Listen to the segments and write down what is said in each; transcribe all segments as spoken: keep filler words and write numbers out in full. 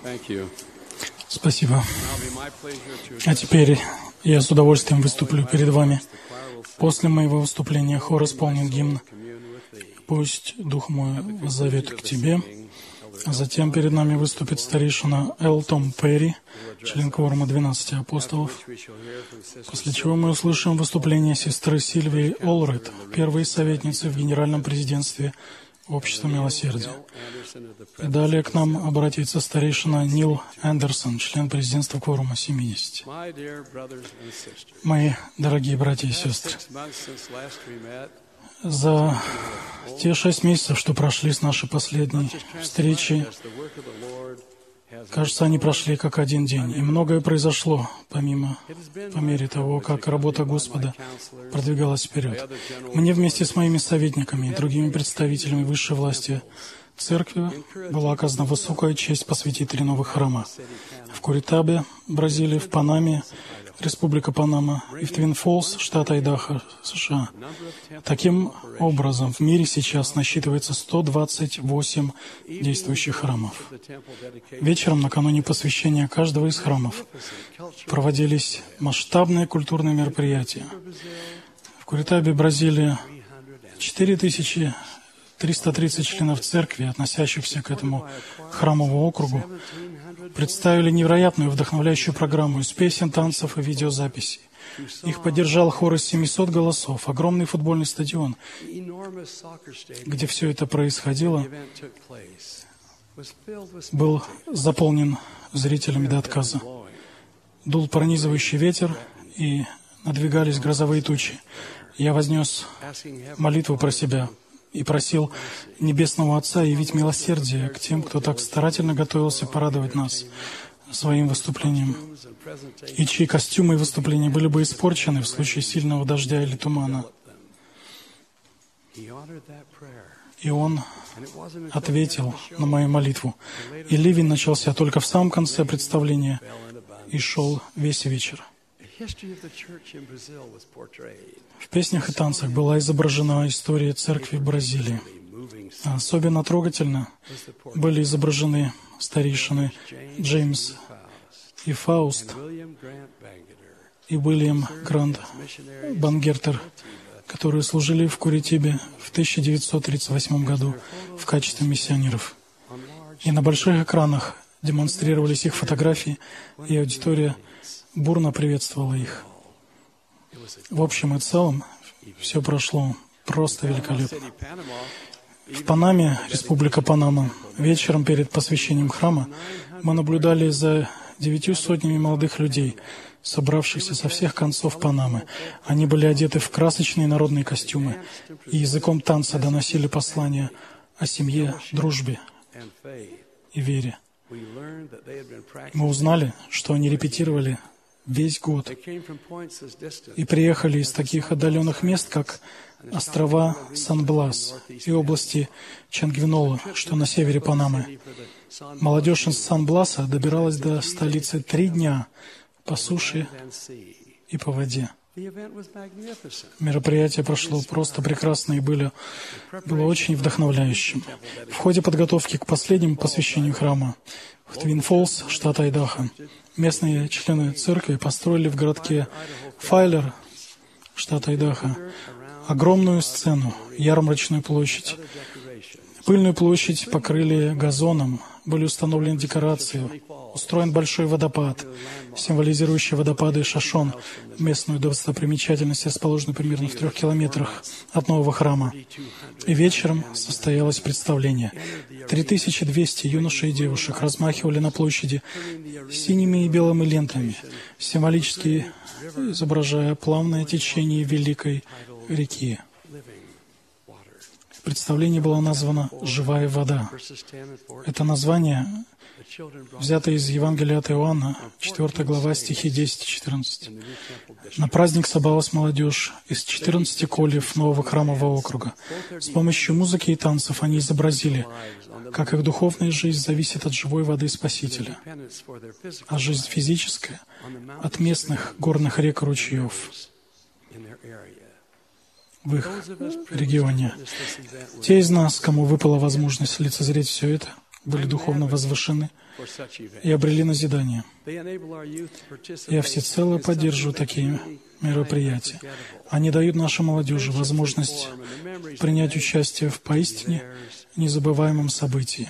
Спасибо. А теперь я с удовольствием выступлю перед вами. После моего выступления хор исполнит гимн «Пусть Дух мой воззовет к Тебе». А затем перед нами выступит старейшина Эл Том Перри, член кворума двенадцати апостолов, после чего мы услышим выступление сестры Сильвии Олред, первой советницы в Генеральном президентстве Общества Милосердия. И далее к нам обратится старейшина Нил Андерсон, член президентства кворума семидесяти. Мои дорогие братья и сестры, за те шесть месяцев, что прошли с нашей последней встречи, кажется, они прошли как один день. И многое произошло, помимо, по мере того, как работа Господа продвигалась вперед. Мне вместе с моими советниками и другими представителями высшей власти церкви была оказана высокая честь посвятить три новых храма. В Куритабе, Бразилии, в Панаме, Республика Панама, и в Твин Фоллс, штат Айдахо, США. Таким образом, в мире сейчас насчитывается сто двадцать восемь действующих храмов. Вечером, накануне посвящения каждого из храмов, проводились масштабные культурные мероприятия. В Куритабе, Бразилия, четыре тысячи триста тридцать членов церкви, относящихся к этому храмовому округу, представили невероятную вдохновляющую программу из песен, танцев и видеозаписей. Их поддержал хор из семисот голосов, огромный футбольный стадион, где все это происходило, был заполнен зрителями до отказа. Дул пронизывающий ветер, и надвигались грозовые тучи. Я вознес молитву про себя и просил Небесного Отца явить милосердие к тем, кто так старательно готовился порадовать нас своим выступлением, и чьи костюмы и выступления были бы испорчены в случае сильного дождя или тумана. И Он ответил на мою молитву. И ливень начался только в самом конце представления и шел весь вечер. В песнях и танцах была изображена история церкви в Бразилии. Особенно трогательно были изображены старейшины Джеймс и Фауст и Уильям Грант Бангертер, которые служили в Куритибе в тысяча девятьсот тридцать восьмом году в качестве миссионеров. И на больших экранах демонстрировались их фотографии, и аудитория бурно приветствовала их. В общем и целом, все прошло просто великолепно. В Панаме, Республика Панама, вечером перед посвящением храма мы наблюдали за девятью сотнями молодых людей, собравшихся со всех концов Панамы. Они были одеты в красочные народные костюмы и языком танца доносили послания о семье, дружбе и вере. Мы узнали, что они репетировали весь год и приехали из таких отдаленных мест, как острова Сан-Блас и области Чангвинола, что на севере Панамы. Молодежь из Сан-Бласа добиралась до столицы три дня по суше и по воде. Мероприятие прошло просто прекрасно и было, было очень вдохновляющим. В ходе подготовки к последнему посвящению храма в Твин Фоллс, штат Айдахо, местные члены церкви построили в городке Файлер, штат Айдахо, огромную сцену, ярмарочную площадь. Пыльную площадь покрыли газоном, были установлены декорации, устроен большой водопад, символизирующий водопады Шашон, местную достопримечательность, расположенную примерно в трех километрах от нового храма. И вечером состоялось представление. три тысячи двести юношей и девушек размахивали на площади синими и белыми лентами, символически изображая плавное течение великой реки. Представление было названо «Живая вода». Это название взято из Евангелия от Иоанна, четвёртая глава, стихи десять и четырнадцать. На праздник собралась молодежь из четырнадцати кольев нового храмового округа. С помощью музыки и танцев они изобразили, как их духовная жизнь зависит от живой воды Спасителя, а жизнь физическая — от местных горных рек и ручьев в их регионе. Те из нас, кому выпала возможность лицезреть все это, были духовно возвышены и обрели назидание. Я всецело поддерживаю такие мероприятия. Они дают нашей молодежи возможность принять участие в поистине незабываемом событии.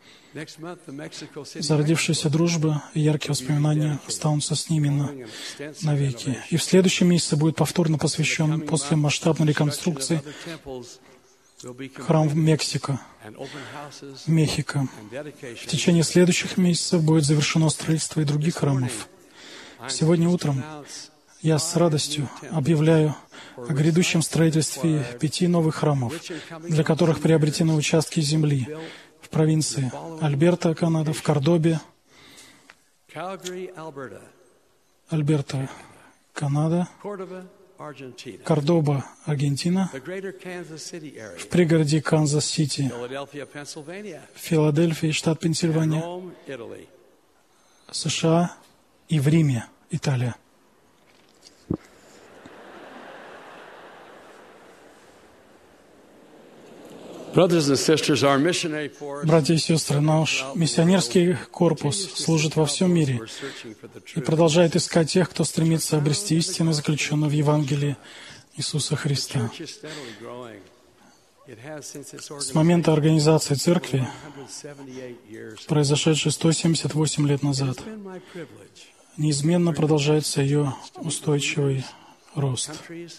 Зародившаяся дружба и яркие воспоминания останутся с ними на, навеки. И в следующем месяце будет повторно посвящен после масштабной реконструкции храм в Мексико, Мехико. В течение следующих месяцев будет завершено строительство и других храмов. Сегодня утром я с радостью объявляю о грядущем строительстве пяти новых храмов, для которых приобретены участки земли в провинции Альберта, Канада, в Кордобе, Альберта, Канада, Кордоба, Аргентина, в пригороде Канзас-Сити, Филадельфия, штат Пенсильвания, США и в Риме, Италия. Братья и сестры, наш миссионерский корпус служит во всем мире и продолжает искать тех, кто стремится обрести истину, заключенную в Евангелии Иисуса Христа. С момента организации церкви, произошедшей сто семьдесят восемь лет назад, неизменно продолжается ее устойчивый рост.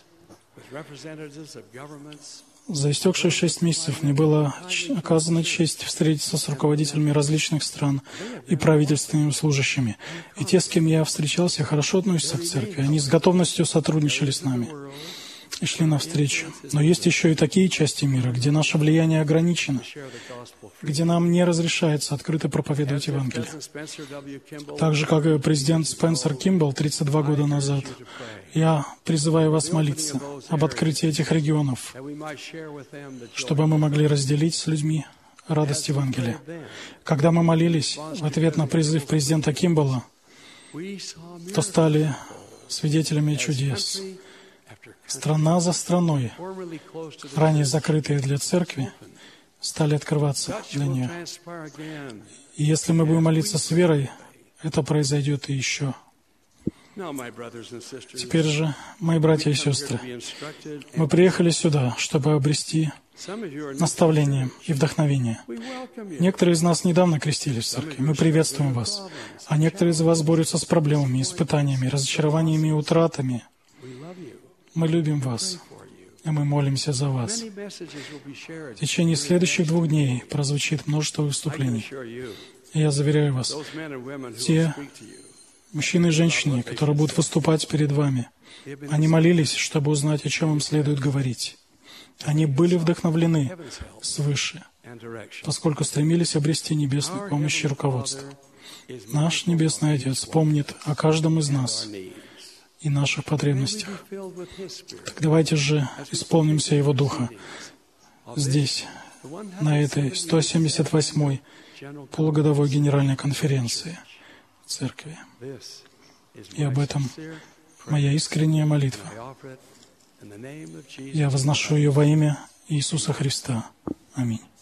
За истекшие шесть месяцев мне была оказана честь встретиться с руководителями различных стран и правительственными служащими. И те, с кем я встречался, хорошо относятся к церкви. Они с готовностью сотрудничали с нами и шли навстречу. Но есть еще и такие части мира, где наше влияние ограничено, где нам не разрешается открыто проповедовать Евангелие. Так же, как и президент Спенсер Кимбл тридцать два года назад, я призываю вас молиться об открытии этих регионов, чтобы мы могли разделить с людьми радость Евангелия. Когда мы молились в ответ на призыв президента Кимбла, то стали свидетелями чудес. Страна за страной, ранее закрытые для церкви, стали открываться для нее. И если мы будем молиться с верой, это произойдет и еще. Теперь же, мои братья и сестры, мы приехали сюда, чтобы обрести наставление и вдохновение. Некоторые из нас недавно крестились в церкви. Мы приветствуем вас. А некоторые из вас борются с проблемами, испытаниями, разочарованиями и утратами. Мы любим вас, и мы молимся за вас. В течение следующих двух дней прозвучит множество выступлений. И я заверяю вас, те мужчины и женщины, которые будут выступать перед вами, они молились, чтобы узнать, о чем им следует говорить. Они были вдохновлены свыше, поскольку стремились обрести небесную помощь и руководство. Наш Небесный Отец помнит о каждом из нас и наших потребностях. Так давайте же исполнимся Его Духа здесь, на этой сто семьдесят восьмой полугодовой генеральной конференции Церкви. И об этом моя искренняя молитва. Я возношу ее во имя Иисуса Христа. Аминь.